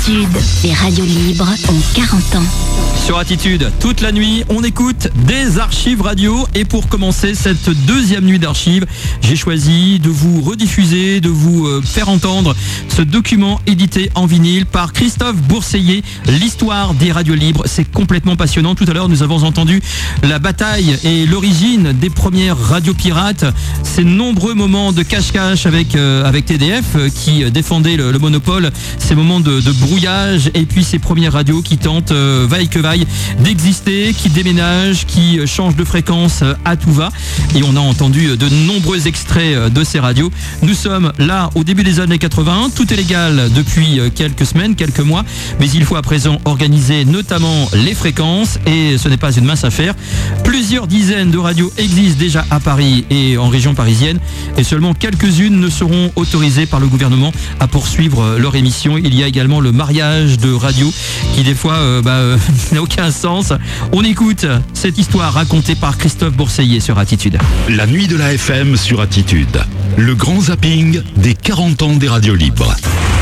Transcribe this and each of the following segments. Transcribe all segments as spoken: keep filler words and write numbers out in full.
Attitude, les radios libres ont quarante ans. Sur Attitude, toute la nuit, on écoute des archives radio. Et pour commencer cette deuxième nuit d'archives, j'ai choisi de vous rediffuser, de vous faire entendre ce document édité en vinyle par Christophe Bourseiller, l'histoire des radios libres. C'est complètement passionnant. Tout à l'heure, nous avons entendu la bataille et l'origine des premières radios pirates. Ces nombreux moments de cache-cache avec, euh, avec T D F euh, qui défendait le, le monopole. Ces moments de, de brouillage et puis ces premières radios qui tentent, euh, vaille que vaille, d'exister, qui déménagent, qui changent de fréquence à tout va. Et on a entendu de nombreux extraits de ces radios. Nous sommes là au début des années quatre-vingts. Tout est légal depuis quelques semaines, quelques mois. Mais il faut à présent organiser notamment les fréquences. Et ce n'est pas une mince affaire. Plusieurs dizaines de radios existent déjà à Paris et en région parisienne. Et seulement quelques-unes ne seront autorisées par le gouvernement à poursuivre leur émission. Il y a également le mariage de radios qui des fois euh, bah, euh, n'a aucun sens. On écoute cette histoire racontée par Christophe Bourseiller sur Attitude. La nuit de la F M sur Attitude. Le grand zapping des quarante ans des radios libres.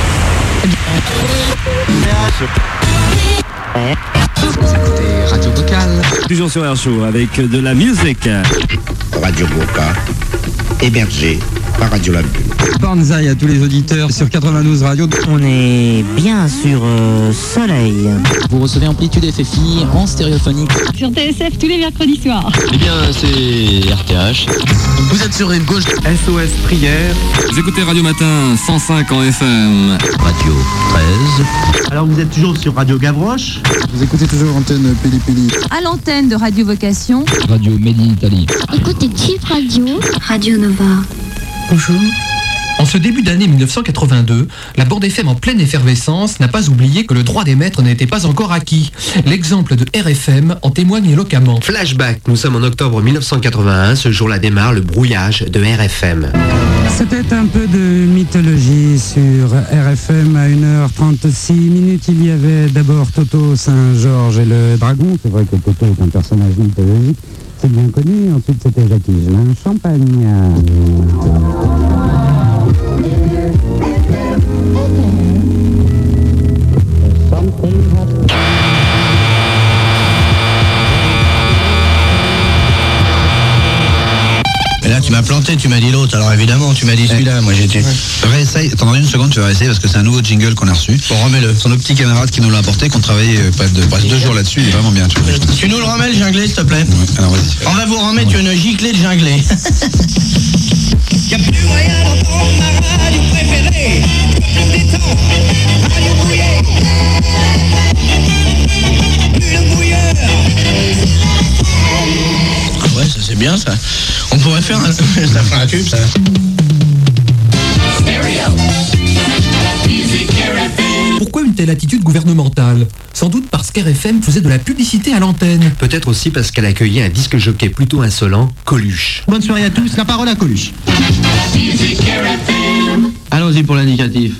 Écoutez Radio Vocale. Toujours sur Air Show avec de la musique. Radio Boca, hébergé par Radio La Bulle. Banzai à tous les auditeurs sur quatre-vingt-douze Radio. On est bien sur euh, Soleil. Vous recevez Amplitude F F I en stéréophonique. Sur T S F tous les mercredis soirs. Eh bien, c'est R T H. Vous êtes sur une gauche. S O S Prière. Vous écoutez Radio Matin cent cinq en F M. Radio treize. Alors vous êtes toujours sur Radio Gavroche. Vous écoutez toujours Antenne Pili Pili. À l'antenne de Radio Vocation. Radio Made in Italy. Écoutez Cheap Radio. Radio Nova. Bonjour. En ce début d'année mille neuf cent quatre-vingt-deux, la bande F M en pleine effervescence n'a pas oublié que le droit d'émettre n'était pas encore acquis. L'exemple de R F M en témoigne éloquemment. Flashback, nous sommes en octobre mille neuf cent quatre-vingt-un, ce jour-là démarre le brouillage de R F M. C'était un peu de mythologie sur R F M à une heure trente-six minutes. Il y avait d'abord Toto Saint-Georges et le Dragon. C'est vrai que Toto est un personnage mythologique, c'est bien connu. Ensuite c'était Jacques Higelin, Champagne. Et là tu m'as planté, tu m'as dit l'autre, alors évidemment tu m'as dit celui-là, moi j'étais... Réessaye, attends une seconde, tu vas réessayer parce que c'est un nouveau jingle qu'on a reçu. Bon, remets-le. Ce sont nos petits camarades qui nous l'ont apporté, qu'on travaillait euh, pas de, presque deux jours là-dessus, il est vraiment bien. Tu, vois, tu nous le remets le jinglé s'il te plaît. Ouais, alors vas-y. On va vous remettre une giclée de jinglé. Y'a plus moyen d'entendre ma radio préférée. Plus des temps, radio brouillée. Plus le brouilleur. Ouais, ça c'est bien ça. On pourrait faire un... ça ferait un tube ça. Pourquoi une telle attitude gouvernementale ? Sans doute parce qu'R F M faisait de la publicité à l'antenne. Peut-être aussi parce qu'elle accueillait un disque jockey plutôt insolent, Coluche. Bonne soirée à tous, la parole à Coluche. Allons-y pour l'indicatif.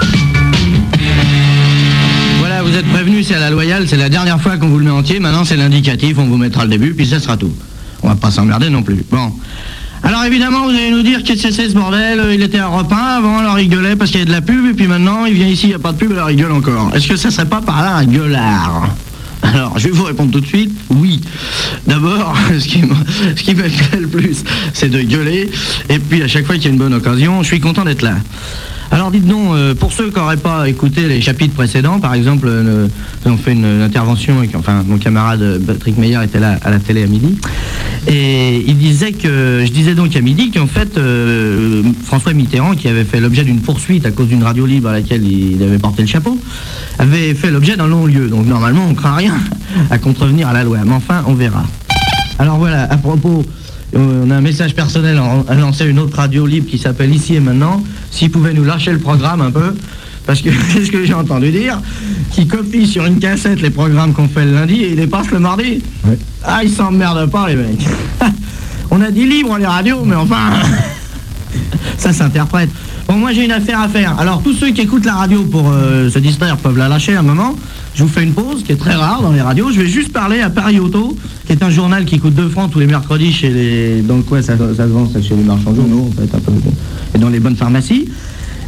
Voilà, vous êtes prévenus, c'est à la loyale, c'est la dernière fois qu'on vous le met entier, maintenant c'est l'indicatif, on vous mettra le début, puis ça sera tout. On va pas s'emmerder non plus. Bon. Alors évidemment, vous allez nous dire qu'est-ce que c'est ce bordel, il était à Europe un, avant, alors il gueulait parce qu'il y avait de la pub, et puis maintenant, il vient ici, il n'y a pas de pub, alors il gueule encore. Est-ce que ça serait pas par là un gueulard ? Alors, je vais vous répondre tout de suite, oui. D'abord, ce qui me, ce qui me plaît le plus, c'est de gueuler, et puis à chaque fois qu'il y a une bonne occasion, je suis content d'être là. Alors dites donc, euh, pour ceux qui n'auraient pas écouté les chapitres précédents, par exemple, euh, nous avons fait une, une intervention, avec, enfin mon camarade Patrick Meyer était là à la télé à midi, et il disait que, je disais donc à midi qu'en fait, euh, François Mitterrand, qui avait fait l'objet d'une poursuite à cause d'une radio libre à laquelle il avait porté le chapeau, avait fait l'objet d'un non-lieu, donc normalement on craint rien à contrevenir à la loi, mais enfin on verra. Alors voilà, à propos... On a un message personnel à lancer une autre radio libre qui s'appelle Ici et Maintenant. S'ils pouvaient nous lâcher le programme un peu, parce que c'est ce que j'ai entendu dire, qui copie sur une cassette les programmes qu'on fait le lundi et ils les passent le mardi. Ouais. Ah, ils s'emmerdent pas les mecs. On a dit libre les radios, mais enfin, ça s'interprète. Bon, moi j'ai une affaire à faire. Alors tous ceux qui écoutent la radio pour euh, se distraire peuvent la lâcher un moment. Je vous fais une pause qui est très rare dans les radios. Je vais juste parler à Paris Auto, qui est un journal qui coûte deux francs tous les mercredis chez les... Dans le coin, ça, ça se vend ça, chez les marchands de journaux, en fait, un peu, et dans les bonnes pharmacies.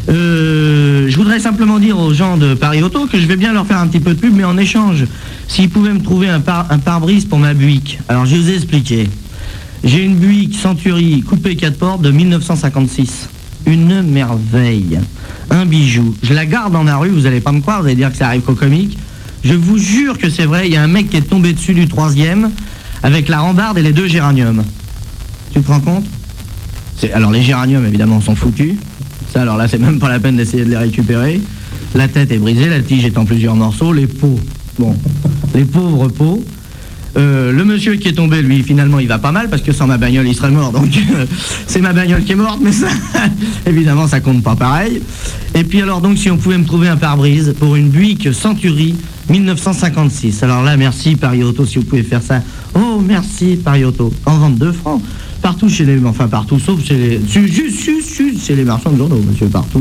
Euh, je voudrais simplement dire aux gens de Paris Auto que je vais bien leur faire un petit peu de pub, mais en échange, s'ils pouvaient me trouver un, par, un pare-brise pour ma Buick. Alors je vous ai expliqué. J'ai une Buick Century coupée quatre portes de mille neuf cent cinquante-six. Une merveille. Un bijou. Je la garde dans la rue, vous n'allez pas me croire, vous allez dire que ça arrive qu'au comique. Je vous jure que c'est vrai, il y a un mec qui est tombé dessus du troisième avec la rambarde et les deux géraniums. Tu te rends compte? c'est, Alors les géraniums évidemment sont foutus. Ça alors là c'est même pas la peine d'essayer de les récupérer. La tête est brisée, la tige est en plusieurs morceaux, les peaux, bon, les pauvres peaux. Euh, le monsieur qui est tombé, lui, finalement, il va pas mal parce que sans ma bagnole, il serait mort. Donc, euh, c'est ma bagnole qui est morte, mais ça, évidemment, ça compte pas pareil. Et puis alors, donc, si on pouvait me trouver un pare-brise pour une Buick Century mille neuf cent cinquante-six. Alors là, merci Paris Auto, si vous pouvez faire ça. Oh, merci Paris Auto. En vente deux francs. Partout chez les, enfin partout, sauf chez les, juste, juste, juste chez les marchands de journaux, monsieur, partout.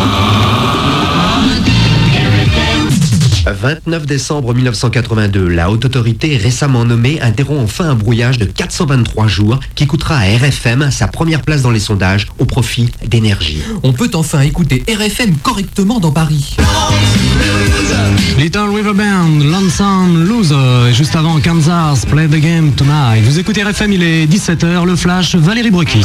vingt-neuf décembre mille neuf cent quatre-vingt-deux, la haute autorité récemment nommée interrompt enfin un brouillage de quatre cent vingt-trois jours qui coûtera à R F M sa première place dans les sondages au profit d'énergie. On peut enfin écouter R F M correctement dans Paris. Little River Band, Lonesome Loser, juste avant Kansas, Play the Game Tonight. Vous écoutez R F M, il est dix-sept heures, le flash, Valérie Broquis.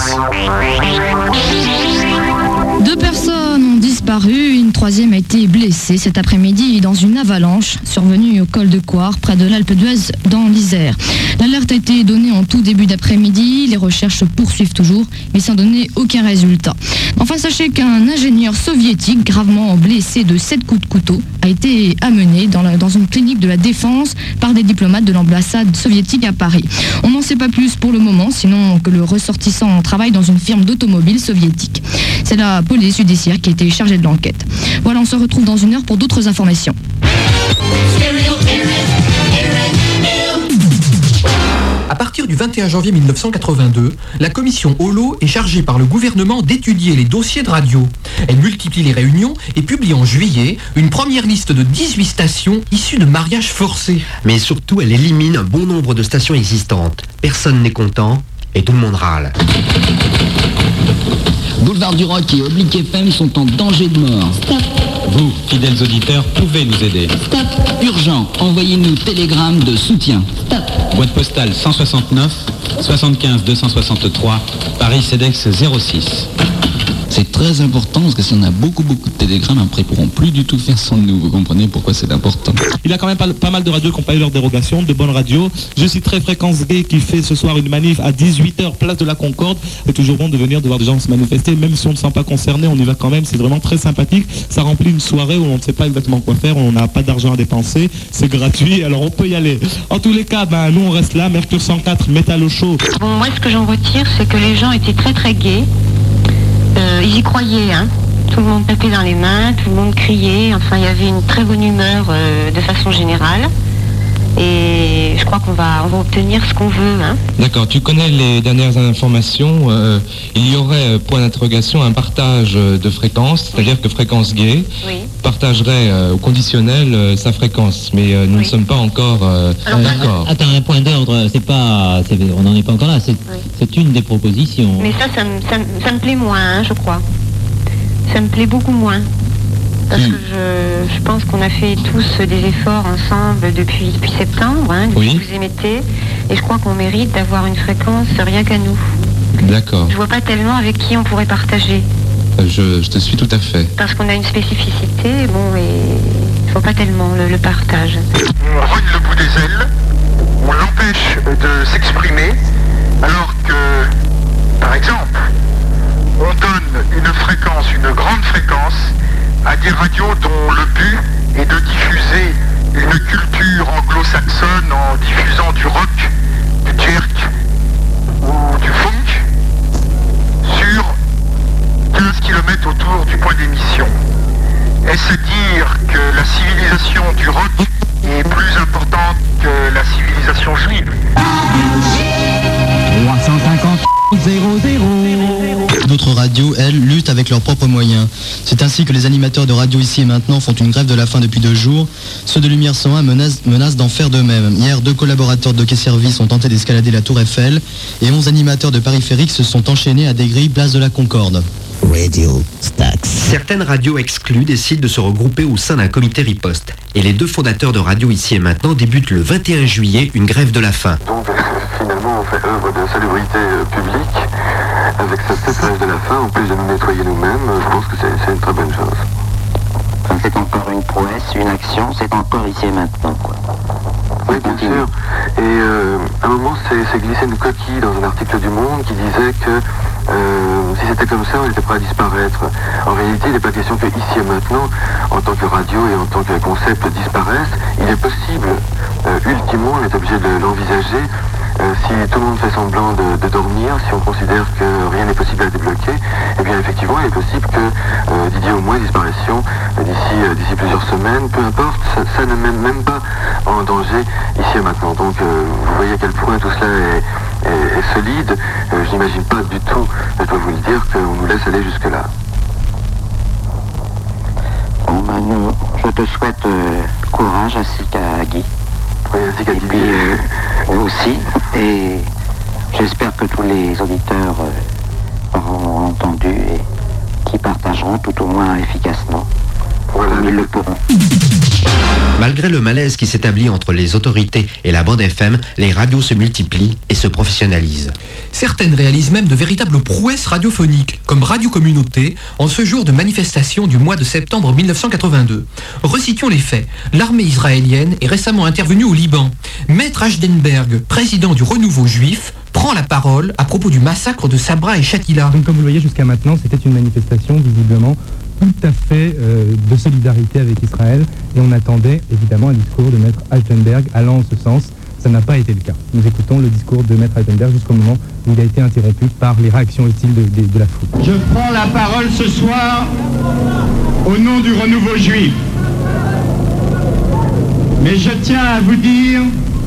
Deux personnes ont disparu, une troisième a été blessée cet après-midi dans une avalanche survenue au col de Coire, près de l'Alpe d'Huez, dans l'Isère. L'alerte a été donnée en tout début d'après-midi, les recherches poursuivent toujours, mais sans donner aucun résultat. Enfin, sachez qu'un ingénieur soviétique gravement blessé de sept coups de couteau a été amené dans, la, dans une clinique de la Défense par des diplomates de l'ambassade soviétique à Paris. On n'en sait pas plus pour le moment, sinon que le ressortissant travaille dans une firme d'automobile soviétique. C'est la police judiciaire qui a été chargée de l'enquête. Voilà, on se retrouve dans une heure pour d'autres informations. À partir du vingt et un janvier mille neuf cent quatre-vingt-deux, la commission Holo est chargée par le gouvernement d'étudier les dossiers de radio. Elle multiplie les réunions et publie en juillet une première liste de dix-huit stations issues de mariages forcés. Mais surtout, elle élimine un bon nombre de stations existantes. Personne n'est content et tout le monde râle. Boulevard du Rock et Oblique F M sont en danger de mort. Stop. Vous, fidèles auditeurs, pouvez nous aider. Stop. Urgent, envoyez-nous télégramme de soutien. Stop. Boîte postale cent soixante-neuf, soixante-quinze deux cent soixante-trois, Paris CEDEX zéro six. C'est très important parce que si on a beaucoup beaucoup de télégrammes, après ils pourront plus du tout faire sans nous. Vous comprenez pourquoi c'est important. Il y a quand même pas, pas mal de radios qui ont pas eu leur dérogation, de bonnes radios. Je citerai Fréquence Gay qui fait ce soir une manif à dix-huit heures, place de la Concorde. C'est toujours bon de venir, de voir des gens se manifester, même si on ne se sent pas concerné, on y va quand même. C'est vraiment très sympathique. Ça remplit une soirée où on ne sait pas exactement quoi faire, on n'a pas d'argent à dépenser, c'est gratuit, alors on peut y aller. En tous les cas, ben, nous on reste là, Mercure cent quatre, Métal au chaud. Bon, moi ce que j'en retire, c'est que les gens étaient très très gais. Euh, ils y croyaient, hein. Tout le monde tapait dans les mains, tout le monde criait, enfin il y avait une très bonne humeur euh, de façon générale. Et je crois qu'on va, on va obtenir ce qu'on veut. Hein. D'accord, tu connais les dernières informations. Euh, il y aurait, point d'interrogation, un partage de fréquences, c'est-à-dire que Fréquence Gay oui. partagerait euh, au conditionnel euh, sa fréquence. Mais euh, nous oui. ne sommes pas encore euh, Alors, d'accord. Attends, un point d'ordre, c'est pas, c'est, on n'en est pas encore là, c'est, oui. c'est une des propositions. Mais ça, ça, me, ça, ça me plaît moins, hein, je crois. Ça me plaît beaucoup moins. Parce mmh. que je, je pense qu'on a fait tous des efforts ensemble depuis, depuis septembre, hein, depuis oui. que vous émettez, et je crois qu'on mérite d'avoir une fréquence rien qu'à nous. D'accord. Je vois pas tellement avec qui on pourrait partager. Je, je te suis tout à fait. Parce qu'on a une spécificité, bon, et il faut pas tellement le, le partage. On rogne le bout des ailes, on l'empêche de s'exprimer, alors que, par exemple, on donne une fréquence, une grande fréquence, à des radios dont le but est de diffuser une culture anglo-saxonne en diffusant du rock, du jerk ou du funk sur quinze kilomètres autour du point d'émission. Est-ce dire que la civilisation du rock est plus importante que la civilisation juive? trois cent cinquante zéro zéro. D'autres radios, elles, luttent avec leurs propres moyens. C'est ainsi que les animateurs de radio ici et maintenant font une grève de la faim depuis deux jours. Ceux de Lumière cent un menacent, menacent d'en faire de même. Hier, deux collaborateurs de Hockey Service ont tenté d'escalader la tour Eiffel et onze animateurs de périphériques se sont enchaînés à des grilles place de la Concorde. Radio Stax. Certaines radios exclues décident de se regrouper au sein d'un comité riposte. Et les deux fondateurs de Radio Ici et Maintenant débutent le vingt et un juillet une grève de la faim. Donc finalement on fait œuvre de salubrité publique avec cette grève de la faim, en plus de nous nettoyer nous-mêmes. Je pense que c'est une très bonne chose. C'est encore une prouesse, une action, c'est encore Ici et Maintenant, quoi. Oui, bien sûr. Et euh, à un moment, c'est glissé une coquille dans un article du Monde qui disait que euh, si c'était comme ça, on était prêt à disparaître. En réalité, il n'est pas question que Ici et Maintenant, en tant que radio et en tant que concept, disparaissent. Il est possible, euh, ultimement, on est obligé de l'envisager, euh, si tout le monde fait semblant de, de dormir, si on considère que rien n'est possible à débloquer, eh bien effectivement, il est possible que euh, Didier au moins disparition euh, d'ici euh, d'ici plusieurs semaines, peu importe, ça, ça ne met même pas en danger Ici et Maintenant. Donc euh, vous voyez à quel point tout cela est, est, est solide. Euh, je n'imagine pas du tout, je dois vous le dire, qu'on nous laisse aller jusque-là. Bon, ben, nous, je te souhaite euh, courage ainsi qu'à Guy. Oui, ainsi qu'à Guy. Et puis euh, vous aussi. Et j'espère que tous les auditeurs euh, auront entendu et qui partageront tout au moins efficacement. Voilà. Comme ils le pourront. Malgré le malaise qui s'établit entre les autorités et la bande F M, les radios se multiplient et se professionnalisent. Certaines réalisent même de véritables prouesses radiophoniques, comme Radio Communauté, en ce jour de manifestation du mois de septembre mille neuf cent quatre-vingt-deux. Recitons les faits. L'armée israélienne est récemment intervenue au Liban. Maître Ashdenberg, président du Renouveau Juif, prend la parole à propos du massacre de Sabra et Shatila. Donc comme vous le voyez jusqu'à maintenant, c'était une manifestation visiblement tout à fait euh, de solidarité avec Israël et on attendait évidemment un discours de Maître Ashdenberg allant en ce sens. Ça n'a pas été le cas. Nous écoutons le discours de Maître Ashdenberg jusqu'au moment où il a été interrompu par les réactions hostiles de, de, de la foule. Je prends la parole ce soir au nom du Renouveau Juif. Mais je tiens à vous dire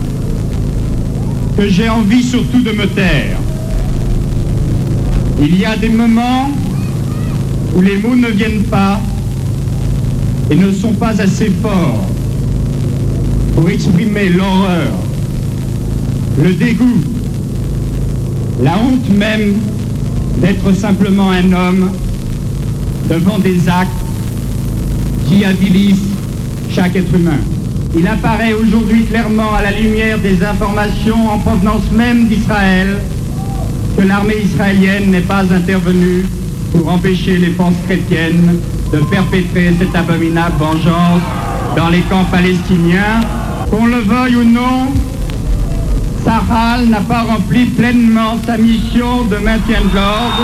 que j'ai envie surtout de me taire. Il y a des moments où les mots ne viennent pas et ne sont pas assez forts pour exprimer l'horreur, le dégoût, la honte même d'être simplement un homme devant des actes qui avilisent chaque être humain. Il apparaît aujourd'hui clairement à la lumière des informations en provenance même d'Israël que l'armée israélienne n'est pas intervenue pour empêcher les forces chrétiennes de perpétrer cette abominable vengeance dans les camps palestiniens. Qu'on le veuille ou non, Tsahal n'a pas rempli pleinement sa mission de maintien de l'ordre.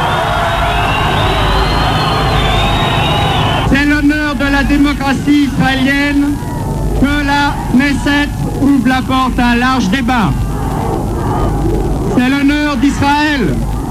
C'est l'honneur de la démocratie israélienne que la Knesset ouvre la porte à un large débat. C'est l'honneur d'Israël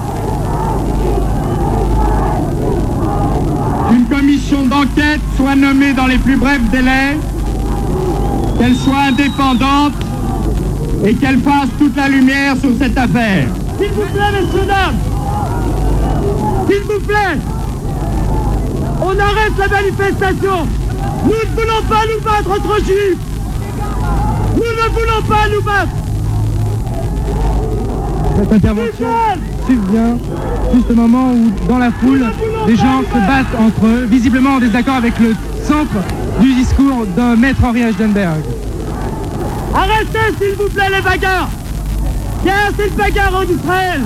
qu'une commission d'enquête soit nommée dans les plus brefs délais, qu'elle soit indépendante et qu'elle fasse toute la lumière sur cette affaire. S'il vous plaît, messieurs, dames, s'il vous plaît, on arrête la manifestation. Nous ne voulons pas nous battre entre juifs. Nous ne voulons pas nous battre. Cette intervention survient juste au moment où, dans la foule, des gens se battent entre eux, visiblement en désaccord avec le centre du discours de Maître Henri Ashdenberg. Arrêtez, s'il vous plaît, les bagarres. Il y a assez de bagarres en Israël.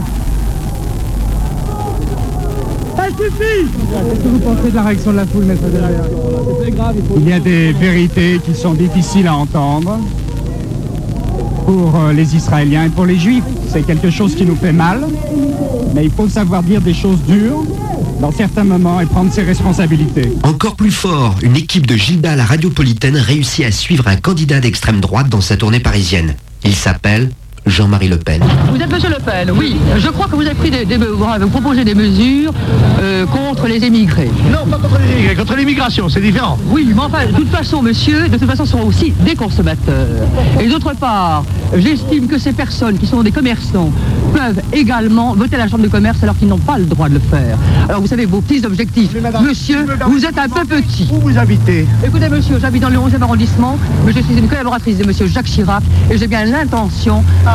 Ça suffit. Qu'est-ce que vous pensez de la réaction de la foule, Maître Ashdenberg? Il y a des vérités qui sont difficiles à entendre pour les Israéliens et pour les Juifs. C'est quelque chose qui nous fait mal, mais il faut savoir dire des choses dures dans certains moments et prendre ses responsabilités. Encore plus fort, une équipe de Gilda à la radiopolitaine réussit à suivre un candidat d'extrême droite dans sa tournée parisienne. Il s'appelle Jean-Marie Le Pen. Vous êtes Monsieur Le Pen, oui. Je crois que vous avez pris des, des, vous avez proposé des mesures euh, contre les émigrés. Non, pas contre les émigrés, contre l'immigration, c'est différent. Oui, mais enfin, de toute façon, monsieur, de toute façon, sont aussi des consommateurs. Et d'autre part, j'estime que ces personnes qui sont des commerçants peuvent également voter à la Chambre de commerce alors qu'ils n'ont pas le droit de le faire. Alors vous savez, vos petits objectifs. Madame, monsieur, vous êtes un peu petit. Où vous habitez? Écoutez, monsieur, j'habite dans le onzième arrondissement, mais je suis une collaboratrice de monsieur Jacques Chirac et j'ai bien l'intention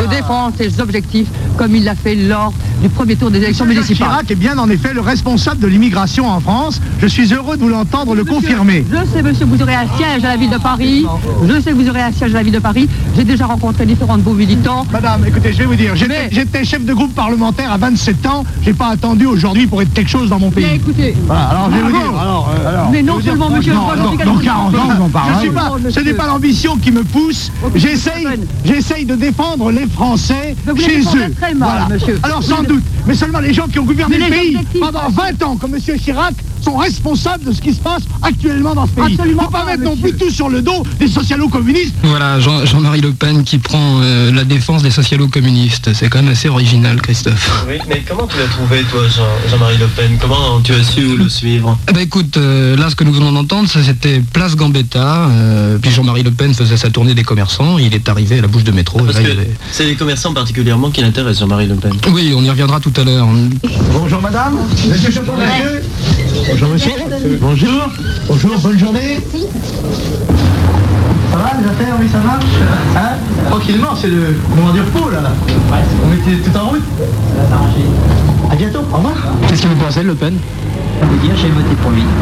de défendre ses objectifs comme il l'a fait lors du premier tour des élections Jacques municipales. Chirac est bien en effet le responsable de l'immigration en France. Je suis heureux de vous l'entendre le confirmer. Je sais, monsieur, vous aurez un siège à la ville de Paris. Je sais que vous aurez un siège à la ville de Paris. J'ai déjà rencontré différents de vos militants. Madame, écoutez, je vais vous dire, j'étais j'étais chef de groupe parlementaire à vingt-sept ans. J'ai pas attendu aujourd'hui pour être quelque chose dans mon pays. Mais écoutez, voilà, alors je vais vous bravo. dire. Alors, euh, alors, mais je non vais vous seulement, dire, monsieur, non, moi, dans, j'en suis dans quarante ans, on en parle. Je suis pas, pas, ce n'est pas l'ambition qui me pousse. J'essaye, j'essaye de défendre les Français vous les chez défendez eux. très mal, Voilà. monsieur. Alors Vous sans les- doute, mais seulement les gens qui ont gouverné Mais le les pays objectifs- pendant vingt ans, comme monsieur Chirac, sont responsables de ce qui se passe actuellement dans ce pays. Absolument Faut pas pas, mettre non monsieur. plus tout sur le dos des socialo-communistes. Voilà, Jean- Jean-Marie Le Pen qui prend euh, la défense des socialo-communistes. C'est quand même assez original, Christophe. Oui, mais comment tu l'as trouvé, toi, Jean- Jean-Marie Le Pen? Comment tu as su le suivre? Eh ben, écoute, euh, là, ce que nous venons d'entendre, ça, c'était Place Gambetta. euh, puis Jean-Marie Le Pen faisait sa tournée des commerçants. Il est arrivé à la bouche de métro. et Parce là, que il y avait- c'est les commerçants particulièrement qui l'intéressent, Jean-Marie Le Pen. Oui, on y reviendra tout à l'heure. Bonjour madame. Monsieur Chapeau, monsieur. Bonjour monsieur. Bonjour. Bonjour, bonne journée. Ça va les affaires, oui ça marche. Hein? Tranquillement, c'est le moment du repos là. On mettait tout en route. À bientôt, au revoir. Qu'est-ce que vous pensez de Le Pen? Je veux dire, j'ai voté pour lui.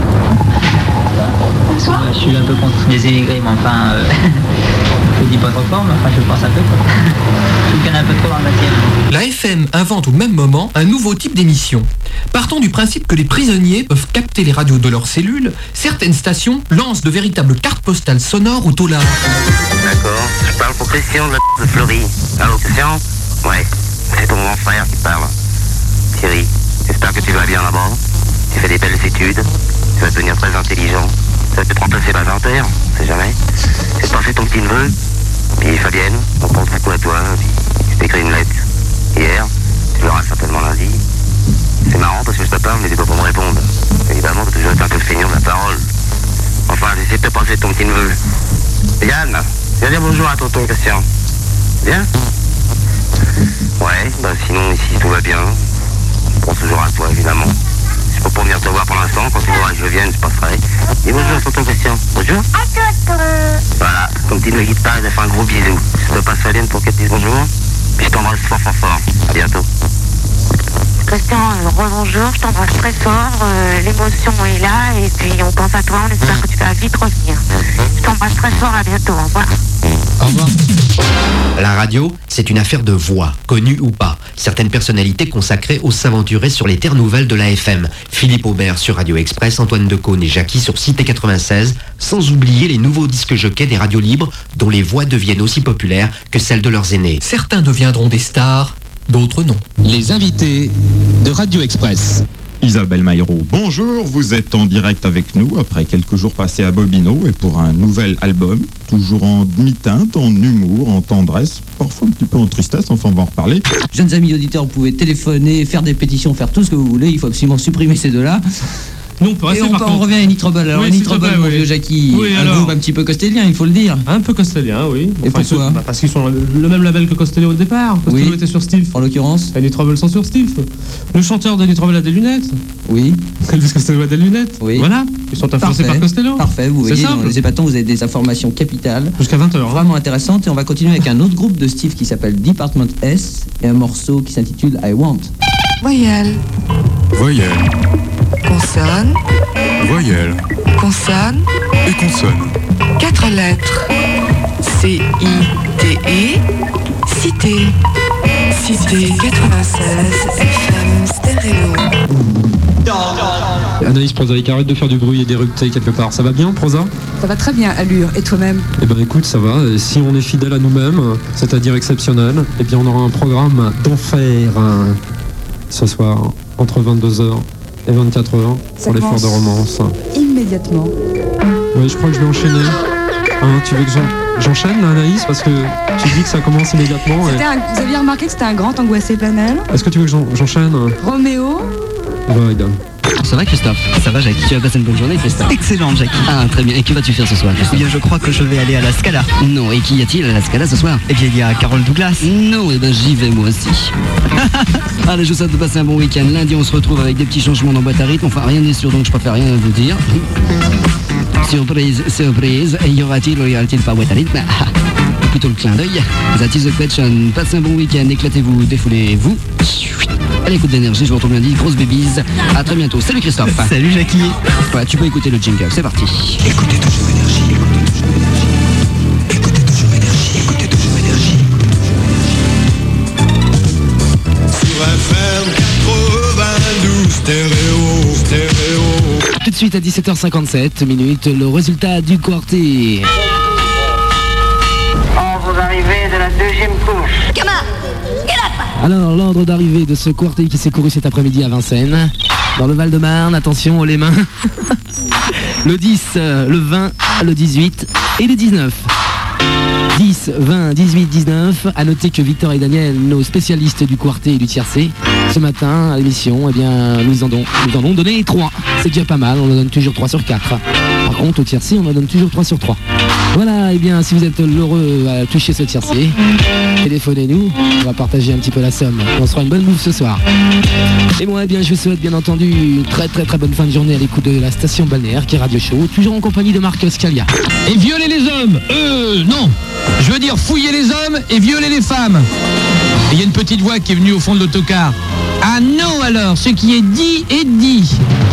Je suis un peu contre les immigrés, mais enfin, euh, je dis pas trop fort, mais enfin, je pense un peu. Quoi. Je me connais un peu trop dans la matière. La F M invente au même moment un nouveau type d'émission. Partant du principe que les prisonniers peuvent capter les radios de leurs cellules, certaines stations lancent de véritables cartes postales sonores au tolard. D'accord, je parle pour Christian de la de Fleury. Allô Christian? Ouais, c'est ton grand frère qui parle. Thierry, j'espère que tu vas bien là-bas. Tu fais des belles études, tu vas devenir très intelligent. Ça va peut-être remplacer la dentaire, on sait jamais. J'ai passé ton petit neveu, puis Fabienne, on pense beaucoup à toi. Puis je t'ai écrit une lettre hier, tu l'auras certainement lundi. C'est marrant parce que je te parle mais tu peux pas me répondre. Évidemment, t'as toujours été un peu feignant de la parole. Enfin, j'essaie de te passer ton petit neveu. Yann, viens dire bonjour à tonton Christian. Bien? Ouais, bah sinon ici tout va bien. Je pense toujours à toi évidemment. Je peux pas venir te voir pour l'instant, quand tu voudras que je vienne, je passerai. Dis bonjour à tonton Christian. Bonjour. À tonton. Voilà, ton petit neveu guitare, il a fait un gros bisou. Je te passe Fabienne pour qu'elle te dise bonjour. Puis je t'embrasse fort fort fort. À bientôt. Christian, euh, rebonjour, je t'embrasse très fort, euh, l'émotion est là et puis on pense à toi, on espère que tu vas vite revenir. Je t'embrasse très fort, à bientôt, au revoir. Au revoir. La radio, c'est une affaire de voix, connue ou pas. Certaines personnalités consacrées aux s'aventurer sur les terres nouvelles de la F M. Philippe Aubert sur Radio Express, Antoine Decaune et Jackie sur Cité quatre-vingt-seize, sans oublier les nouveaux disques jockeys des radios libres dont les voix deviennent aussi populaires que celles de leurs aînés. Certains deviendront des stars, d'autres non. Les invités de Radio Express. Isabelle Maillot, bonjour, vous êtes en direct avec nous après quelques jours passés à Bobino et pour un nouvel album, toujours en demi-teinte, en humour, en tendresse, parfois un petit peu en tristesse, enfin on va en reparler. Jeunes amis auditeurs, vous pouvez téléphoner, faire des pétitions, faire tout ce que vous voulez, il faut absolument supprimer ces deux-là. Nous, on peut rester, Et on, par on contre. revient à Nitrobol. Alors Oui, les s'il te Nitrobol, plaît, mon oui. vieux Jackie, Oui, un alors. groupe un petit peu costélien, il faut le dire. Un peu costélien, oui. Et Enfin, pourquoi ils sont- bah, Parce qu'ils sont le même label que Costello au départ. Costello Oui. était sur Steve. En l'occurrence. Et Nitrobol sont sur Steve. Le chanteur de Nitrobol a des lunettes. Oui. Elvis Costello a des lunettes. Oui. Voilà. Ils sont influencés Parfait. par Costello. Parfait, vous C'est voyez, dans simple. les épatants, vous avez des informations capitales. Jusqu'à vingt heures. Vraiment intéressantes. Et on va continuer avec un autre groupe de Steve qui s'appelle Department S et un morceau qui s'intitule I Want. Voyelle, Voyelle, consonne, voyelle consonne, et consonne. quatre lettres. C I T E, cité. Cité quatre-vingt-seize, F M stéréo. Anaïs Prosaïque, arrête de faire du bruit et d'éructer quelque part. Ça va bien, Prosa? Ça va très bien, Allure. Et toi-même? Eh ben écoute, ça va. Et si on est fidèle à nous-mêmes, c'est-à-dire exceptionnel, eh bien on aura un programme d'enfer hein, ce soir, entre vingt-deux heures et vingt-quatre heures, Ça pour l'effort commence. de romance. Immédiatement. Oui, je crois que je vais enchaîner. Hein, tu veux que j'en- j'enchaîne, là, Anaïs? Parce que tu dis que ça commence immédiatement. et- C'était un- Vous aviez remarqué que c'était un grand angoissé planel? Est-ce que tu veux que j'en- j'enchaîne? Roméo? Vogue. Ça va Christophe? Ça va Jackie? Tu vas passer une bonne journée Christophe? Excellente Jackie. Ah très bien, et que vas-tu faire ce soir Christophe? Eh bien je crois que je vais aller à la Scala. Non, et qu'y a-t-il à la Scala ce soir? Eh bien il y a Carole Douglas. Non, et ben j'y vais moi aussi. Allez, je vous souhaite de passer un bon week-end. Lundi on se retrouve avec des petits changements dans boîte à rythme. Enfin rien n'est sûr donc je préfère rien vous dire. Surprise, surprise, y aura-t-il ou y aura-t-il pas boîte à rythme? plutôt le clin d'œil. That is the question. Passez un bon week-end, éclatez-vous, défoulez-vous. Allez, écoute d'énergie, je vous retrouve lundi. Grosse bébise. À très bientôt. Salut Christophe. Salut Jackie. Ouais, tu peux écouter le jingle, c'est parti. Écoutez toujours énergie, écoutez toujours énergie, écoutez toujours énergie, sur F M quatre-vingt-douze, stéréo, stéréo. Tout de suite à dix-sept heures cinquante-sept minutes, le résultat du quartier. Oh, vous arrivez de la deuxième couche. Comment? Alors, l'ordre d'arrivée de ce quartier qui s'est couru cet après-midi à Vincennes. Dans le Val-de-Marne, attention, haut les mains. Le dix, le vingt, le dix-huit et le dix-neuf. dix, vingt, dix-huit, dix-neuf. À noter que Victor et Daniel, nos spécialistes du quartier et du tiercé, ce matin à l'émission, eh bien, nous en, don, nous en ont donné trois. C'est déjà pas mal, on en donne toujours trois sur quatre. Par contre, au tiercé, on en donne toujours trois sur trois. Voilà, et eh bien, si vous êtes heureux à toucher ce tiercé, téléphonez-nous, on va partager un petit peu la somme. On se fera une bonne bouffe ce soir. Et moi, eh bien, je vous souhaite bien entendu une très très très bonne fin de journée à l'écoute de la station balnéaire qui est Radio Show, toujours en compagnie de Marc Scalia. Et violer les hommes Euh, non. Je veux dire fouiller les hommes et violer les femmes. Et il y a une petite voix qui est venue au fond de l'autocar. Ah non alors, ce qui est dit est dit.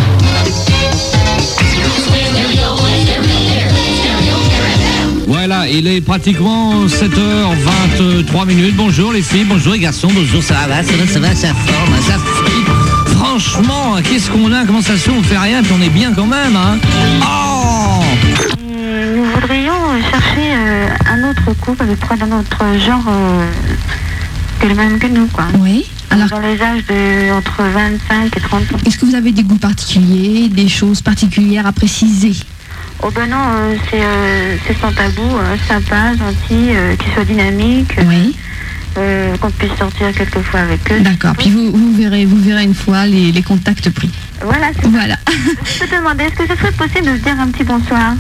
Voilà, il est pratiquement sept heures vingt-trois minutes. Bonjour les filles, bonjour les garçons, bonjour, ça va, ça va, ça va, ça forme, ça flippe. Franchement, qu'est-ce qu'on a, comment ça se fait, on fait rien, puis on est bien quand même, hein. Oh euh, Nous voudrions chercher euh, un autre couple de près d'un autre genre euh, que le même que nous, quoi. Oui. Alors, dans les âges de entre vingt-cinq et trente ans. Est-ce que vous avez des goûts particuliers, des choses particulières à préciser? Oh ben non, euh, c'est euh, c'est sans tabou, euh, sympa, gentil, euh, qui soit dynamique, oui. euh, qu'on puisse sortir quelquefois avec eux. D'accord, puis vous, vous verrez vous verrez une fois les, les contacts pris. Voilà, c'est voilà. ça. Je peux te demander, est-ce que ce serait possible de se dire un petit bonsoir?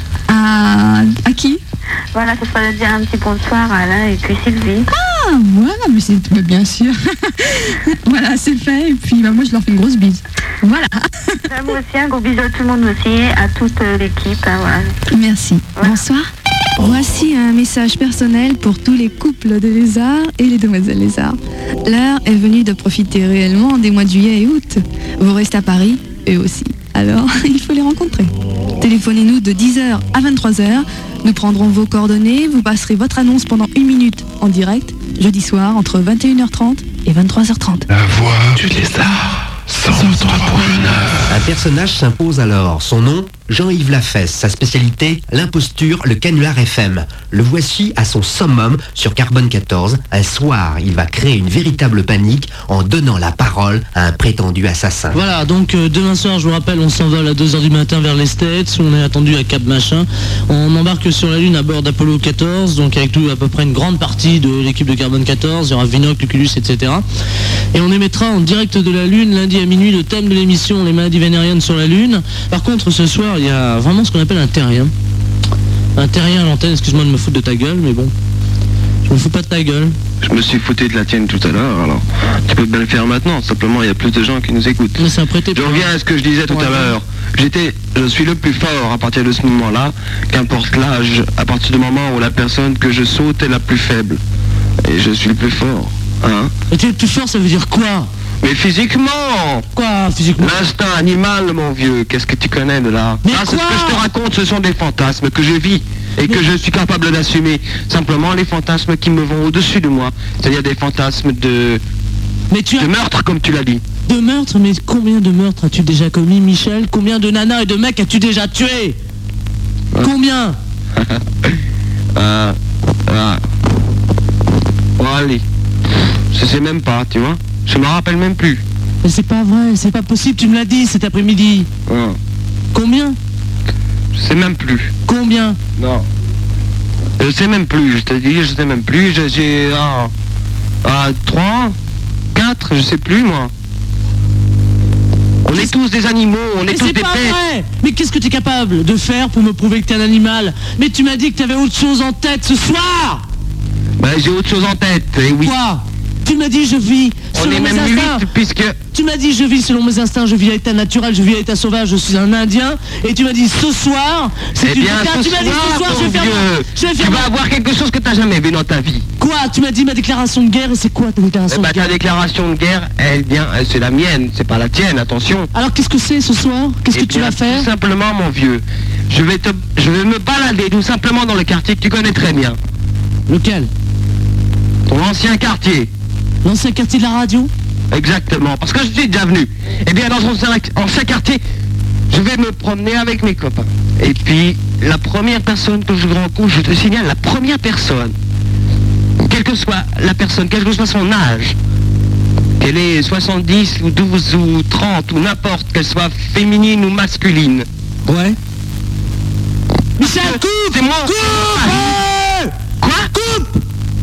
À, à qui? Voilà, ce serait de dire un petit bonsoir à Alain et puis Sylvie. Ah, voilà, mais c'est mais bien sûr. Voilà, c'est fait, et puis bah, moi je leur fais une grosse bise. Voilà. Moi aussi, un gros bisou à tout le monde aussi, à toute euh, l'équipe. Hein, voilà. Merci. Voilà. Bonsoir. Voici un message personnel pour tous les couples de lézards et les demoiselles lézards. L'heure est venue de profiter réellement des mois de juillet et août. Vous restez à Paris, eux aussi. Alors, il faut les rencontrer. Téléphonez-nous de dix heures à vingt-trois heures. Nous prendrons vos coordonnées. Vous passerez votre annonce pendant une minute en direct, jeudi soir, entre vingt et une heures trente et vingt-trois heures trente. La voix du lézard. cent trois point neuf. Un personnage s'impose alors. Son nom, Jean-Yves Lafesse. Sa spécialité, l'imposture, le canular F M. Le voici à son summum sur Carbone quatorze. Un soir, il va créer une véritable panique en donnant la parole à un prétendu assassin. Voilà, donc euh, demain soir, je vous rappelle, on s'envole à deux heures du matin vers les States. On est attendu à Cap Machin. On embarque sur la Lune à bord d'Apollo quatorze, donc avec tout à peu près une grande partie de l'équipe de Carbone quatorze. Il y aura Vinoc, Lucullus, et cetera. Et on émettra en direct de la Lune lundi à minuit le thème de l'émission, les maladies vénériennes sur la Lune. Par contre, ce soir, il y a vraiment ce qu'on appelle un terrien. Un terrien à l'antenne, excuse-moi de me foutre de ta gueule, mais bon, je me fous pas de ta gueule. Je me suis foutu de la tienne tout à l'heure, alors tu peux bien le faire maintenant, simplement il y a plus de gens qui nous écoutent. Mais c'est un prétexte. Je reviens à ce que je disais tout ouais, à l'heure. J'étais, je suis le plus fort à partir de ce moment-là, qu'importe l'âge, à partir du moment où la personne que je saute est la plus faible. Et je suis le plus fort, hein. Et tu es le plus fort, ça veut dire quoi? Mais physiquement! Quoi, physiquement? L'instinct animal, mon vieux, qu'est-ce que tu connais de là? Mais ah, c'est ce que je te raconte, ce sont des fantasmes que je vis et mais... que je suis capable d'assumer. Simplement les fantasmes qui me vont au-dessus de moi. C'est-à-dire des fantasmes de... Mais tu as... de meurtre, comme tu l'as dit. De meurtre? Mais combien de meurtres as-tu déjà commis, Michel? Combien de nanas et de mecs as-tu déjà tué? Ouais. Combien? euh... euh... Oh, allez. Je sais même pas, tu vois. Je me rappelle même plus. Mais c'est pas vrai, c'est pas possible, tu me l'as dit cet après-midi. Ouais. Combien? Je sais même plus. Combien? Non. Je sais même plus, je te dis, je sais même plus. J'ai... Ah, ah, trois, quatre, je sais plus moi. On est tous des animaux, on est mais tous c'est des pas bêtes. Vrai. Mais qu'est-ce que tu es capable de faire pour me prouver que t'es un animal? Mais tu m'as dit que t'avais autre chose en tête ce soir. Bah j'ai autre chose en tête, et oui. Quoi? Tu m'as dit je vis on selon est mes même instincts. huit puisque... Tu m'as dit dit je vis selon mes instincts, je vis à état naturel, je vis à état sauvage, je suis un Indien. Et tu m'as dit ce soir, c'est Eh une bien, déclaration. ce Tu m'as dit ce soir, soir, je vais mon faire. vieux, Je vais tu faire. vas avoir quelque chose que t'as jamais vu dans ta vie. Quoi? Tu m'as dit ma déclaration de guerre et c'est quoi ta déclaration Eh ben, de guerre? ta déclaration de guerre, elle vient, elle, c'est la mienne, c'est pas la tienne, attention. Alors qu'est-ce que c'est ce soir? Qu'est-ce Eh que tu bien, vas faire? Tout simplement, mon vieux, je vais te, je vais me balader tout simplement dans le quartier que tu connais très bien. Lequel? Ton ancien quartier. L'ancien quartier de la radio? Exactement, parce que je suis déjà venu. Eh bien, dans son ancien quartier, je vais me promener avec mes copains. Et puis, la première personne que je rencontre, je te signale, la première personne, quelle que soit la personne, quel que soit son âge, qu'elle ait soixante-dix ou douze ou trente ou n'importe, qu'elle soit féminine ou masculine. Ouais. Michel, coupe! C'est moi! Coupe! Quoi? Coupe!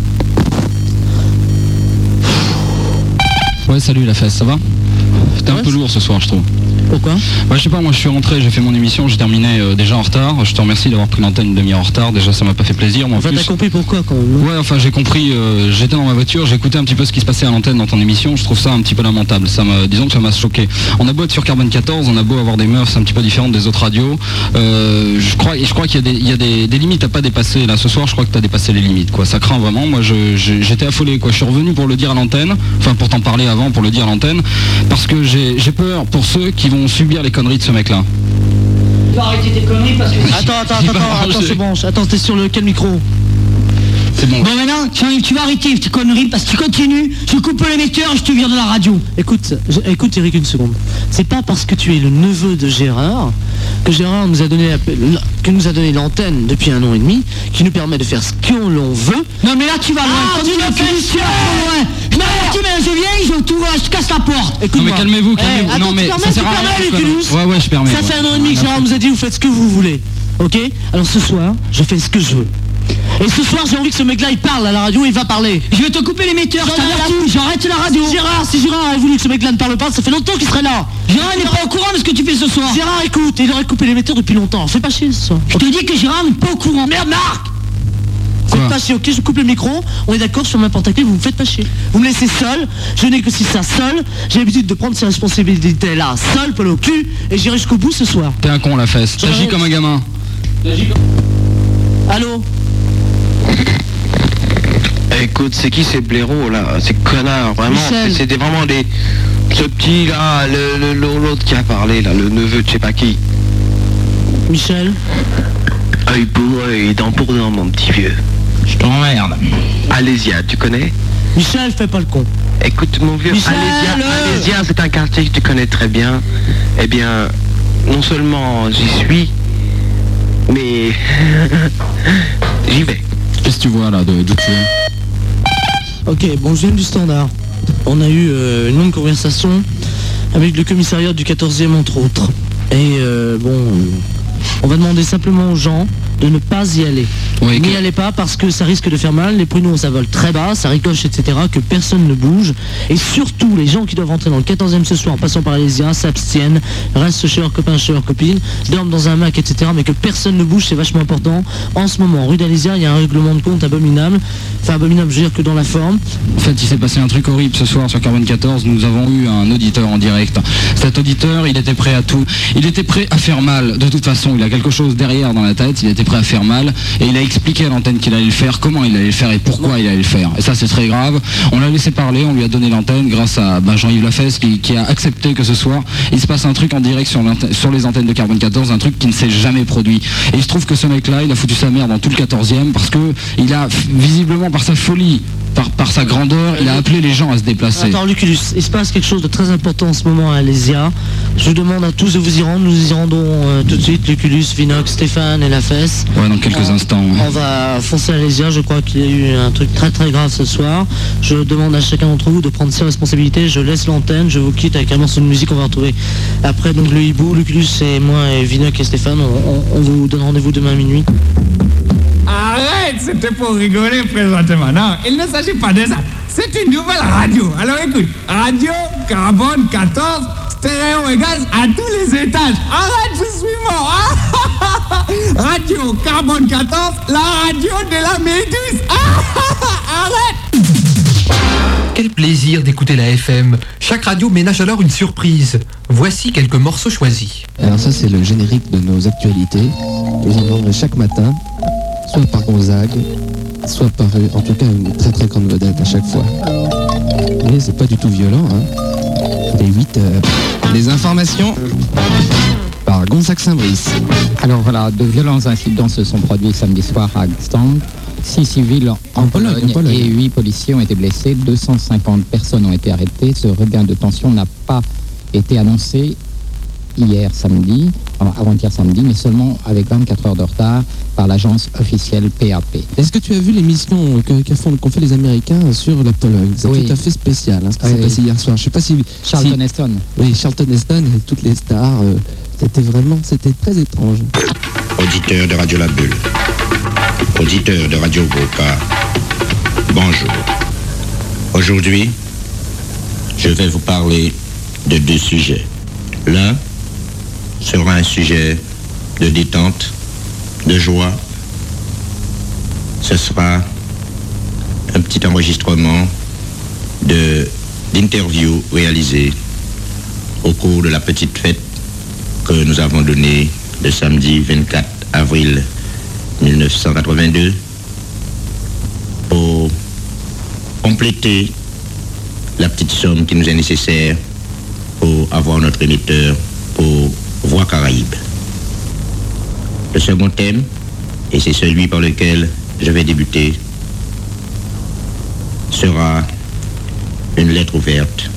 Ouais, salut la fesse, ça va? C'était un peu lourd ce soir, je trouve. Pourquoi? Bah, je sais pas, moi je suis rentré, j'ai fait mon émission, j'ai terminé euh, déjà en retard. Je te remercie d'avoir pris l'antenne une demi-heure en retard. Déjà, ça m'a pas fait plaisir. Moi, en Enfin, plus... t'as compris pourquoi quand même? Ouais, enfin, j'ai compris. euh, J'étais dans ma voiture, j'ai écouté un petit peu ce qui se passait à l'antenne dans ton émission. Je trouve ça un petit peu lamentable. Ça m'a, disons que ça m'a choqué. On a beau être sur Carbone quatorze, on a beau avoir des mœurs un petit peu différentes des autres radios. Euh, je crois, je crois qu'il y a, des, il y a des, des limites à pas dépasser. Là, ce soir, je crois que t'as dépassé les limites. Quoi, ça craint vraiment. Moi, je, je- j'étais affolé. Quoi, je suis revenu pour le dire à l'antenne. Enfin, pour t'en parler avant, pour le dire à l'antenne, parce que j'ai j'ai peur pour ceux qui vont subir les conneries de ce mec-là. Tu vas arrêter tes conneries parce que... Attends, attends, J'ai attends, pas attends, arrangé. c'est bon. Attends, t'es sur lequel micro? C'est bon. Bon maintenant, tu, tu vas arrêter tes conneries parce que tu continues, je coupe l'émetteur et je te vire de la radio. Écoute, je- écoute Eric une seconde. C'est pas parce que tu es le neveu de Gérard que Gérard nous a donné la- la- que nous a donné l'antenne depuis un an et demi, qui nous permet de faire ce qu'on l'on veut. Non mais là tu vas loin. Ah, tu me fais tu vas trop loin. Je m'arrête, mais je viens, je tout, je te casse la porte. Non mais calmez-vous, calmez-vous. attends, non mais tu permets, ça sert tu à rien. permets, de faire- Luculus Ouais ouais, je permets. Ça ouais. fait un an et demi que Gérard nous a dit vous faites ce que vous voulez. Ok? Alors ce soir, je fais ce que je veux. Et ce soir, j'ai envie que ce mec-là, il parle à la radio, il va parler. Je vais te couper l'émetteur, je t'avertis, j'arrête la radio. Si Gérard, si Gérard avait voulu que ce mec-là ne parle pas, ça fait longtemps qu'il serait là. Gérard, il n'est pas au courant de ce que tu fais ce soir. Gérard, écoute, il aurait coupé l'émetteur depuis longtemps. Fais pas chier ce soir. Je te dis que Gérard n'est pas au courant. Merde, Marc! Faites pas chier, ok, je coupe le micro, on est d'accord sur n'importe quel, vous me faites pas chier. Vous me laissez seul, je négocie ça seul, j'ai l'habitude de prendre ces responsabilités-là seul, Paul au cul, et j'irai jusqu'au bout ce soir. T'es un con la fesse. T'agis comme un gamin. Allô? Écoute, c'est qui ces blaireaux là? Ces connards, vraiment, Michel. c'est c'est des- vraiment des... Ce petit là, le- le- le- l'autre qui a parlé là, le neveu de je sais pas qui. Michel. Œil pour œil, dent pour dent, mon petit vieux. Je t'emmerde. Alésia, tu connais? Michel, fais pas le con. Écoute mon vieux, Michel, Alésia, euh. Alésia, c'est un quartier que tu connais très bien. Eh bien, non seulement j'y suis, mais j'y vais. Qu'est-ce que tu vois là de d'où tu es? Ok, bon, je viens du standard. On a eu euh, une longue conversation avec le commissariat du quatorzième entre autres. Et euh, bon, euh, on va demander simplement aux gens de ne pas y aller. Oui, N'y allez pas parce que ça risque de faire mal, les pruneaux ça vole très bas, ça ricoche, et cetera, que personne ne bouge. Et surtout, les gens qui doivent rentrer dans le quatorzième ce soir en passant par les s'abstiennent, restent chez leurs copains, chez leurs copines, dorment dans un Mac, et cetera. Mais que personne ne bouge, c'est vachement important. En ce moment, rue d'Alésia, il y a un règlement de compte abominable. Enfin, abominable, je veux dire que dans la forme. En fait, il s'est passé un truc horrible ce soir sur Carbone quatorze. Nous avons eu un auditeur en direct. Cet auditeur, il était prêt à tout. Il était prêt à faire mal. De toute façon, il a quelque chose derrière dans la tête. Il était prêt à faire mal. Et il a expliqué à l'antenne qu'il allait le faire, comment il allait le faire et pourquoi il allait le faire. Et ça, c'est très grave. On l'a laissé parler, on lui a donné l'antenne grâce à bah, Jean-Yves Lafesse qui, qui a accepté que ce soir, il se passe un truc en direct sur, sur les antennes de Carbone quatorze, un truc qui ne s'est jamais produit. Et il se trouve que ce mec-là, il a foutu sa mère dans tout le quatorzième parce que il a, visiblement par sa folie, par, par sa grandeur, il a appelé les gens à se déplacer. Attends, Luculus, il se passe quelque chose de très important en ce moment à Alésia. Je demande à tous de vous y rendre. Nous y rendons euh, tout de suite, Luculus, Vinox, Stéphane et Lafesse. Ouais, dans quelques on, instants. On va foncer à Alésia. Je crois qu'il y a eu un truc très très grave ce soir. Je demande à chacun d'entre vous de prendre ses responsabilités. Je laisse l'antenne, je vous quitte avec un morceau de musique. On va retrouver après donc le hibou, Luculus et moi et Vinox et Stéphane. On, on, on vous donne rendez-vous demain à minuit. Arrête, c'était pour rigoler présentement. Non, il ne s'agit pas de ça. C'est une nouvelle radio. Alors écoute, Radio Carbone quatorze, stéréo et gaz à tous les étages. Arrête, je suis mort. Ah, Radio Carbone quatorze, la radio de la méduse. Ah, arrête. Quel plaisir d'écouter la F M. Chaque radio ménage alors une surprise. Voici quelques morceaux choisis. Alors ça c'est le générique de nos actualités. Vous entendrez chaque matin, soit par Gonzague, soit par en tout cas une très très grande vedette à chaque fois. Mais c'est pas du tout violent, hein. Il est huit heures. Les informations par Gonzague Saint-Brice. Alors voilà, de violents incidents se sont produits samedi soir à Gdańsk. Six civils en, en Pologne, Pologne, Pologne et huit policiers ont été blessés. deux cent cinquante personnes ont été arrêtées. Ce regain de tension n'a pas été annoncé hier samedi, avant-hier samedi, mais seulement avec vingt-quatre heures de retard par l'agence officielle P A P. Est-ce que tu as vu l'émission que, qu'ont fait, fait les Américains sur la Pologne? C'est oui. tout à fait spécial, hein, ce qui oui, s'est oui. passé hier soir. Je sais pas si Charlton si, Heston. Oui, Charlton Heston et toutes les stars. Euh, c'était vraiment, c'était très étrange. Auditeur de Radio La Bulle, auditeur de Radio Boca, bonjour. Aujourd'hui, je vais vous parler de deux sujets. L'un sera un sujet de détente, de joie. Ce sera un petit enregistrement de, d'interview réalisé au cours de la petite fête que nous avons donnée le samedi vingt-quatre avril mille neuf cent quatre-vingt-deux pour compléter la petite somme qui nous est nécessaire pour avoir notre émetteur pour Voix Caraïbes. Le second thème, et c'est celui par lequel je vais débuter, sera une lettre ouverte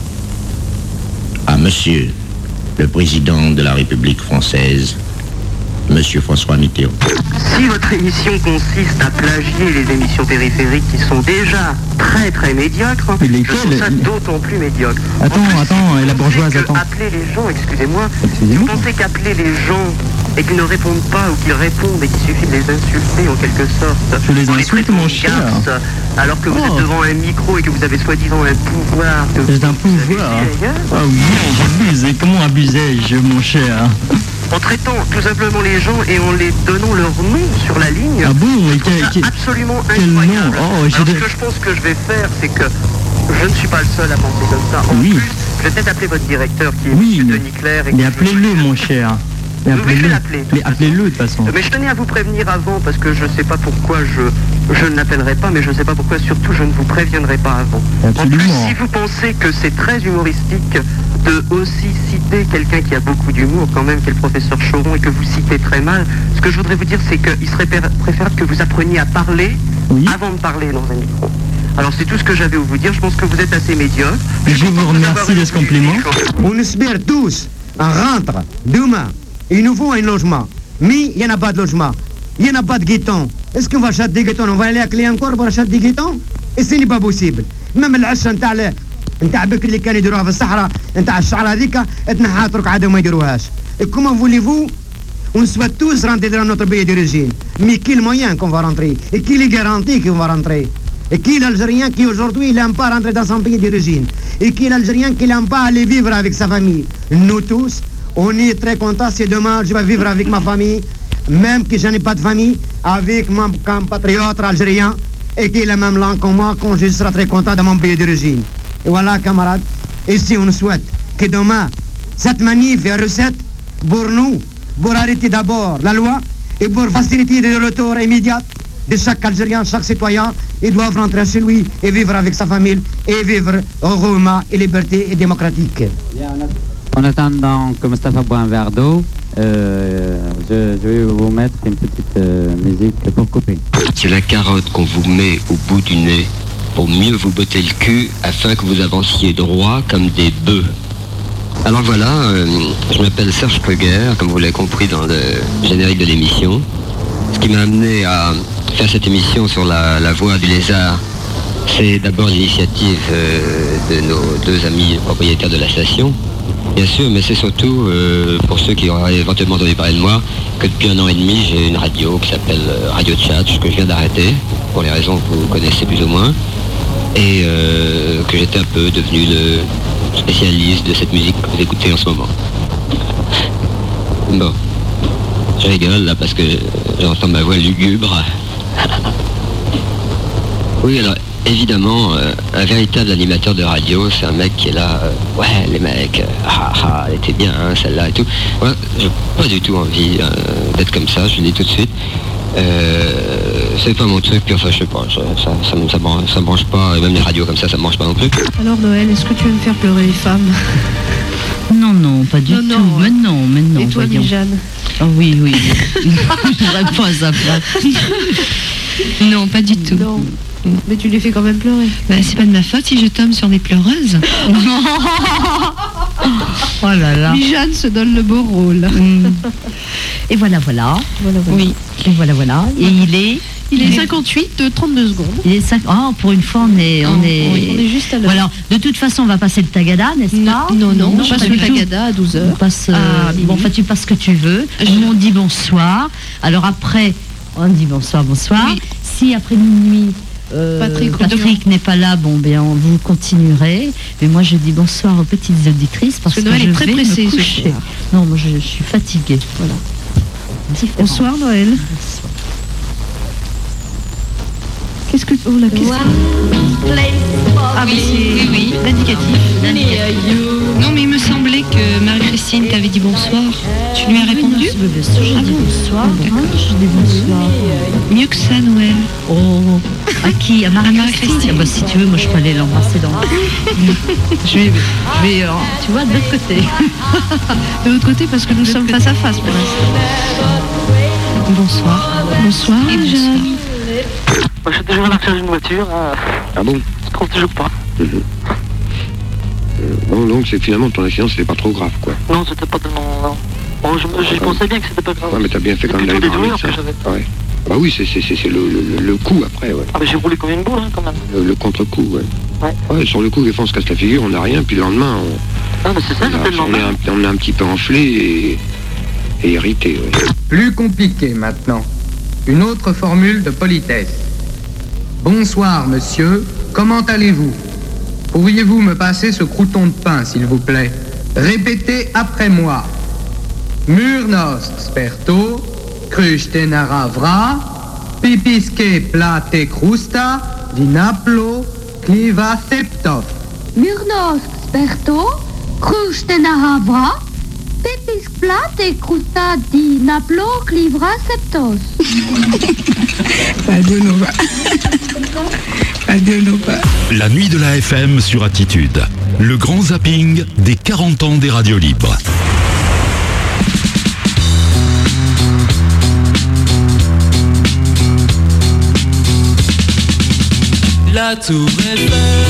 à Monsieur le Président de la République française, Monsieur François Mitterrand. Si votre émission consiste à plagier les émissions périphériques qui sont déjà très très médiocres, je trouve ça d'autant plus médiocre. Attends, plus, attends, et la bourgeoise, attends. Appeler les gens, excusez-moi, excusez vous pensez qu'appeler les gens et qu'ils ne répondent pas ou qu'ils répondent et qu'il suffit de les insulter en quelque sorte. Je les insulte, mon cher. Alors que vous oh. êtes devant un micro et que vous avez soi-disant un pouvoir. C'est un pouvoir. Ah oui, j'abuse. Et comment abusais-je, mon cher? En traitant tout simplement les gens et en les donnant leur nom sur la ligne. Ah bon, mais quel, quel, absolument quel incroyable. Nom oh, Alors, ce que je pense que je vais faire, c'est que je ne suis pas le seul à penser comme ça. En oui. plus, je vais peut-être appeler votre directeur qui est oui, M. Denis Claire. Mais appelez-le, mon cher. Mais appelez-le. Mais appelez-le de toute façon. Mais je tenais à vous prévenir avant parce que je ne sais pas pourquoi je, je ne l'appellerai pas, mais je ne sais pas pourquoi surtout je ne vous préviendrai pas avant. Absolument. En plus, si vous pensez que c'est très humoristique de aussi citer quelqu'un qui a beaucoup d'humour quand même, qui est le professeur Choron, et que vous citez très mal, ce que je voudrais vous dire, c'est qu'il serait préférable que vous appreniez à parler oui. avant de parler dans un micro. Alors c'est tout ce que j'avais à vous dire, je pense que vous êtes assez médiocre. Je, je vous remercie de ce compliment. On espère tous un rentre demain. Il nous faut un logement. Mais il n'y en a pas de logement. Il n'y en a pas de guetons. Est-ce qu'on va acheter des guetons? On va aller à clé encore pour acheter des guetons? Et ce n'est pas possible. Même العشة نتاع نتاع بكري اللي كانوا يديروها في الصحراء نتاع الشعر هذيك تنحات رك عادوا ما يديروهاش. Et comment voulez-vous? On souhaite tous rentrer dans notre pays d'origine. Mais quel moyen qu'on va rentrer? Et qui les garantit qu'on va rentrer? Et qui est l'Algérien qui aujourd'hui n'aime pas rentrer dans son pays d'origine? Et qui est l'Algérien qui n'aime pas aller vivre avec sa famille? Nous tous. On est très contents si demain je vais vivre avec ma famille, même que je n'ai pas de famille, avec mon compatriote algérien et qui a la même langue que moi, quand je serai très content de mon pays d'origine. Et voilà, camarades, ici on souhaite que demain, cette manif est recette pour nous, pour arrêter d'abord la loi et pour faciliter le retour immédiat de chaque Algérien, chaque citoyen. Ils doivent rentrer chez lui et vivre avec sa famille et vivre heureusement et liberté et démocratique. En attendant que Moustapha boit un verre d'eau, euh, je, je vais vous mettre une petite euh, musique pour couper. C'est la carotte qu'on vous met au bout du nez pour mieux vous botter le cul afin que vous avanciez droit comme des bœufs. Alors voilà, euh, je m'appelle Serge Pruger, comme vous l'avez compris dans le générique de l'émission. Ce qui m'a amené à faire cette émission sur la, la voix du lézard, c'est d'abord l'initiative euh, de nos deux amis propriétaires de la station. Bien sûr, mais c'est surtout, euh, pour ceux qui auraient éventuellement entendu parler de moi, que depuis un an et demi, j'ai une radio qui s'appelle Radio Tchatch, que je viens d'arrêter, pour les raisons que vous connaissez plus ou moins, et euh, que j'étais un peu devenu le spécialiste de cette musique que vous écoutez en ce moment. Bon, je rigole là parce que j'entends ma voix lugubre. Oui, alors, évidemment, euh, un véritable animateur de radio, c'est un mec qui est là, euh, ouais, les mecs, euh, ah, ah, elle était bien, hein, celle-là et tout. Ouais, j'ai pas du tout envie euh, d'être comme ça, je le dis tout de suite. Euh, c'est pas mon truc, puis enfin, je sais pas, ça, ça, ça, me- ça, me- ça me branche pas, et même les radios comme ça, ça me branche pas non plus. Alors Noël, est-ce que tu veux me faire pleurer les femmes? Non, non, pas du Non, tout. non, Mais non, mais non. Et toi, voyons. Jeanne? Oh, oui, oui. Je voudrais pas ça. Non, pas du tout. Mais tu les fais quand même pleurer. Bah, c'est pas de ma faute si je tombe sur des pleureuses. Oh là là. Jeanne se donne le beau rôle. Et voilà, voilà. Voilà, voilà. Oui. Et voilà, voilà. Et il est. Il est cinquante-huit de trente-deux secondes. Il est cinq. Oh, pour une fois, on est. On Oh, est... oui, on est juste à l'heure. Voilà. De toute façon, on va passer le Tagada, n'est-ce pas? Non, non, on passe pas le du tout. Tagada à douze heures. On passe. euh, Ah, bon, enfin, tu passes ce que tu veux. Nous, on dit bonsoir. Alors après, on dit bonsoir, bonsoir. Si après minuit. euh, Patrick Patrick n'est pas là, bon, bien, vous continuerez. Mais moi, je dis bonsoir aux petites auditrices parce, Parce que que, Noël je est très vais pressé me ce coucher. soir. Non, moi, je, je suis fatiguée. Voilà. Différent. Bonsoir Noël. Qu'est-ce que... Oh la question. Ah oui, oui, oui, l'indicatif. Non mais il me semblait que Marie-Christine t'avait dit bonsoir. Tu lui as répondu? Je dis bonsoir. Je dis bonsoir. Mieux que ça Noël. Oh, à qui? À Marie-Christine. Ah bah, si tu veux, moi je peux aller l'embrasser dans. je vais, je vais, euh, tu vois, de l'autre côté. De l'autre côté parce que nous sommes face à face pour l'instant. Bonsoir. Bonsoir Jeanne. Moi, je suis toujours à la recherche d'une voiture. hein. Ah bon? Je trouve toujours pas. Mhm. Euh, Bon, donc c'est finalement ton accident, c'était pas trop grave, quoi. Non, c'était pas tellement. Non. Bon, je, je pensais bien que c'était pas grave. Ouais, mais t'as bien fait quand même Plutôt d'aller des voir un douleurs médecin. que j'avais. Ouais. Bah oui, c'est c'est- c'est- c'est le, le, le coup après, ouais. Ah, mais j'ai roulé comme une boule, hein, quand même. Le, le contre-coup, ouais. Ouais. Ouais, sur le coup, des fois on se casse la figure, on n'a rien, puis le lendemain, on, Ah, mais c'est ça, on, a- c'était le on est, lendemain. un, on est un petit peu enflé et, et irrité, ouais. Plus compliqué maintenant. Une autre formule de politesse. Bonsoir, monsieur. Comment allez-vous? Pourriez-vous me passer ce crouton de pain, s'il vous plaît? Répétez après moi. Murnost sperto, crustenara vra, pipisque plate crusta, dinaplo, cliva septof. Murnos sperto, crustenara vra, pepis plate crusta di naplo clivra septos. Radio Nova. Radio Nova. La nuit de la F M sur Attitude. Le grand zapping des quarante ans des radios libres. La tour Eiffel